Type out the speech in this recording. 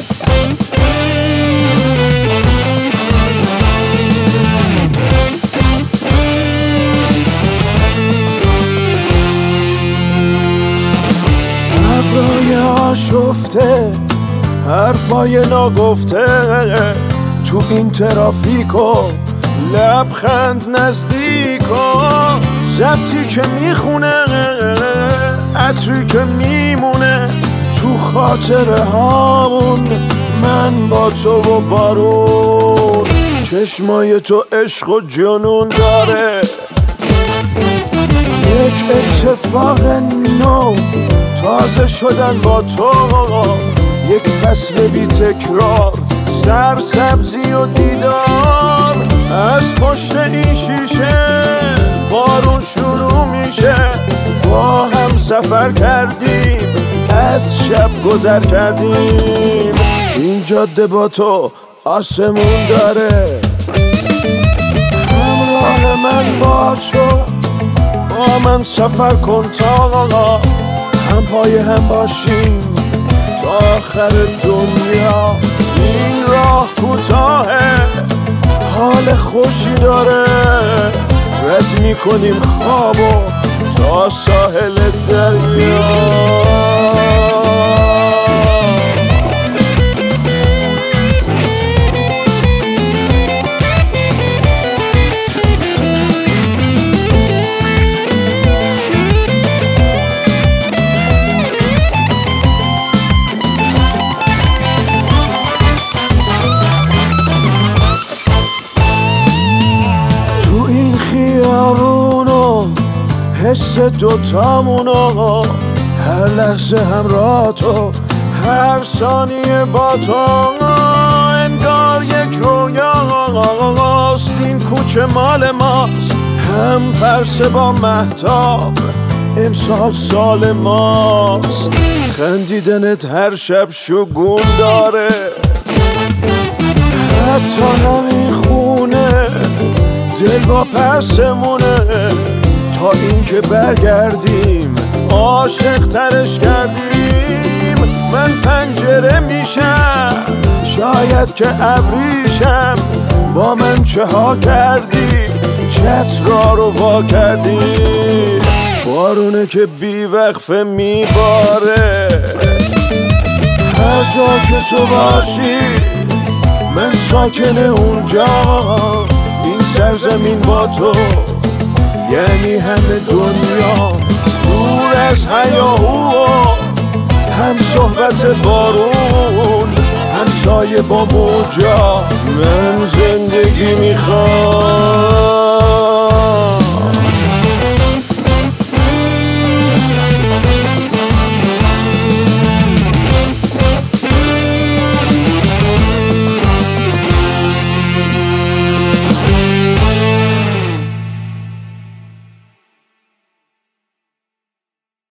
شفته حرفای ناگفته تو این ترافیکو لبخند نزدیکو ضبطی که میخونه عطری که میمونه تو خاطره هامون من با تو و بارون چشمای تو عشق و جنون داره یک اتفاق نو تازه شدن با تو یک فصل بی تکرار سرسبزی و دیدار از پشت این شیشه بارون شروع میشه با هم سفر کردیم از شب گذر کردیم این جاده با تو آسمون داره همراه من باشو با من سفر کن تا هم پای هم باشیم تا آخر دنیا این راه کوتاهه حال خوشی داره رد میکنیم خوابو تا ساحل دریا خیابونو حس دوتامونو هر لحظه همراه تو هر ثانیه با تو انگار یک رویاست این کوچه مال ماست هم پرسه با مهتاب امسال سال ماست خندیدنت هر شب شگون داره حتی همین خونه دل با پسمونه تا اینکه برگردیم عاشق ترش کردیم من پنجره میشم شاید که ابریشم با من چه ها کردی چترا رو وا کردی بارونه که بی وقفه میباره هر جا که تو باشی من ساکن اونجا سرزمین با تو یعنی همه دنیا دور از هیاهو هم صحبت بارون هم سایه با موجا من زندگی میخوام